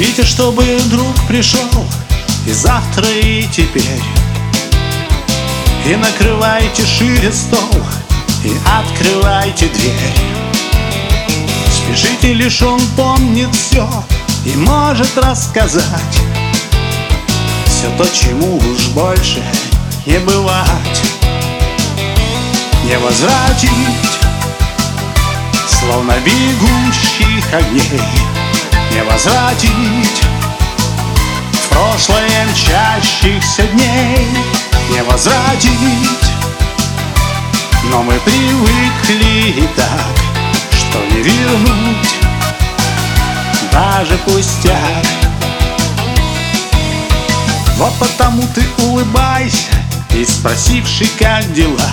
Зовите, чтобы друг пришел и завтра, и теперь. И накрывайте шире стол, и открывайте дверь. Спешите, лишь он помнит все и может рассказать все то, чему уж больше не бывать. Не возвратить, словно бегущих огней. Не возвратить в прошлое мчащихся дней. Не возвратить, но мы привыкли и так, что не вернуть даже пустяк. Вот потому ты улыбайся и спросивший, как дела,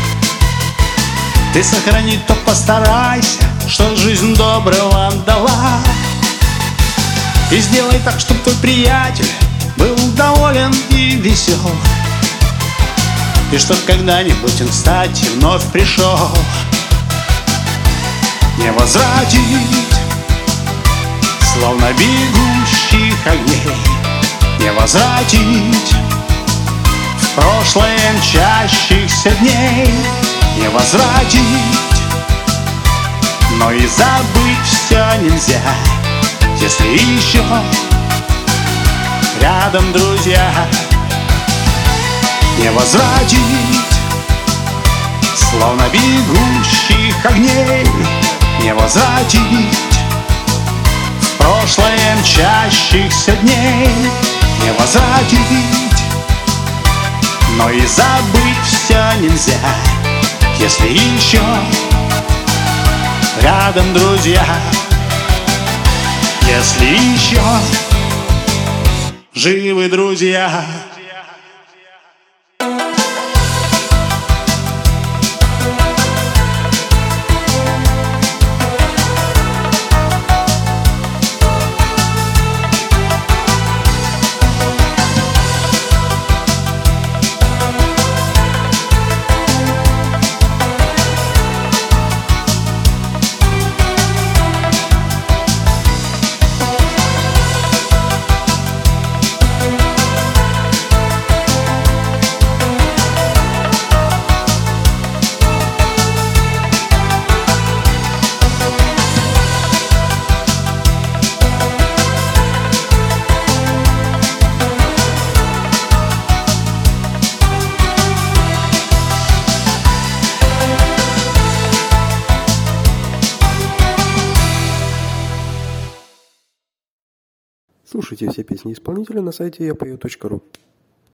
ты сохрани, то постарайся, что жизнь доброго дала. И сделай так, чтоб твой приятель был доволен и весел, и чтоб когда-нибудь он, кстати, вновь пришел. Не возвратить, словно бегущих огней. Не возвратить в прошлое мчащихся дней. Не возвратить, но и забыть все нельзя, если еще рядом друзья. Не возвратить, словно бегущих огней. Не возвратить в прошлое мчащихся дней. Не возвратить, но и забыть все нельзя, если еще рядом друзья. Если еще живы друзья. Слушайте все песни исполнителя на сайте yapою.ru.